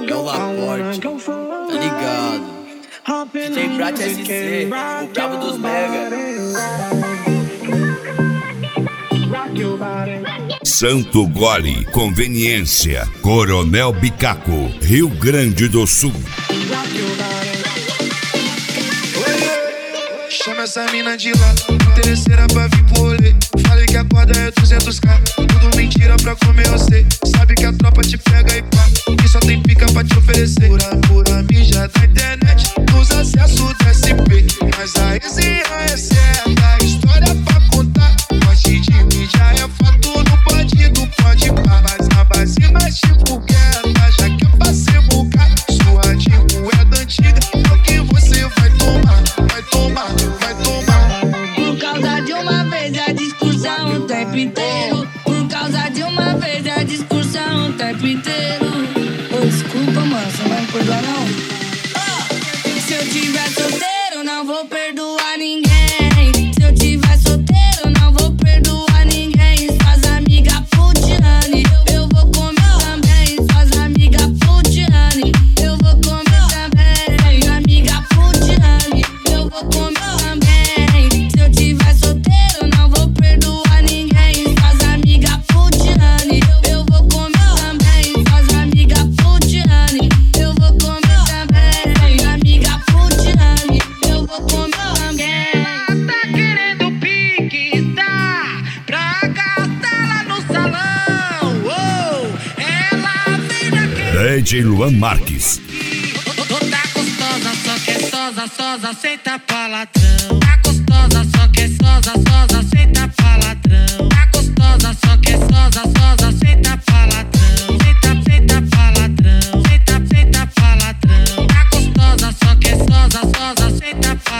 É o Laporte, tá ligado? DJ Prat SC, o brabo dos mega. Santo Gole, Conveniência, Coronel Bicaco, Rio Grande do Sul. Chama essa mina de lá, interesseira pra vir pro rolê. Falei que a corda é 200k, tudo mentira pra comer você. Sabe que a tropa te pega e pá, que só tem pica pra te oferecer. Pura mídia da internet, nos acessos do SP. Mas a resenha é certa, história pra contar. Goste de mídia é fato, no bandido pode pá. Mas na base mais tipo guerra, já que é pra ser bucar. Sua tipo é da antiga, é o que você vai tomar, vai tomar. Por causa de uma vez a discussão o tempo inteiro. Por causa de uma vez a discussão o tempo inteiro. Ô, desculpa, mano, você não vai me perdoar não? Se eu tiver solteiro, não vou perdoar ninguém. Se eu tiver solteiro, não vou perdoar ninguém. Suas amigas putiane, eu vou comer também. Suas amigas putiane, eu vou comer também. Amiga putiane, eu vou comer também. Se eu tiver solteiro, não vou perdoar ninguém. Suas amigas putiane, eu vou comer também. Suas amigas putiane, eu vou comer também. Amiga putiane, eu vou comer também. Tá querendo pique, está pra gastar lá no salão. Oh, ela vem daquele DJ Luan Marques. Tá gostosa, só que é sosa, senta pra ladrão. Tá gostosa, só que é sosa, senta pra ladrão. Tá gostosa, só que é sosa, senta pra ladrão. Senta pra ladrão, senta pra ladrão. Tá gostosa, só que é sosa, senta pra